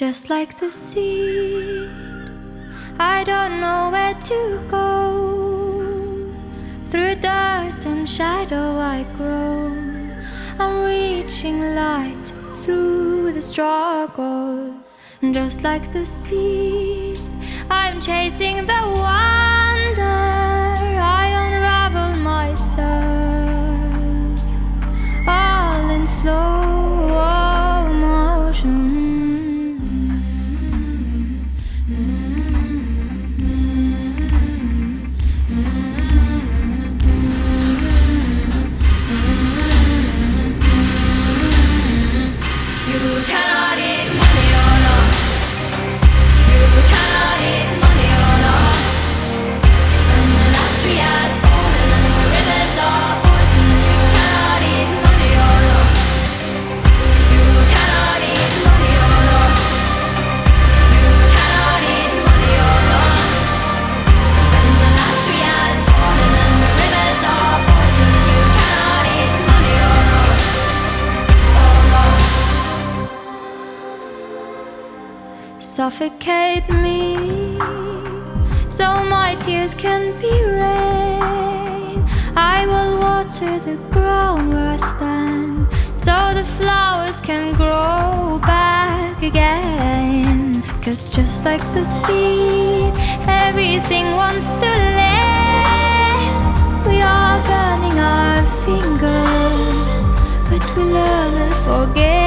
Just like the seed, I don't know where to go. Through dirt and shadow I grow. I'm reaching light through the struggle. Just like the seed, I'm chasing the wonder. I unravel myself, all in slow motion. You cannot eat money or love. You cannot eat money or love. And the last tree has fallen and the rivers are poison. You cannot eat money or love. You cannot eat money or love. You cannot eat money or love. And the last tree has fallen and the rivers are poison. You cannot eat money or love. Or love. Suffocate me, so my tears can be rain. I will water the ground where I stand, so the flowers can grow back again. 'Cause just like the seed, everything wants to live. We are burning our fingers, but we learn and forget.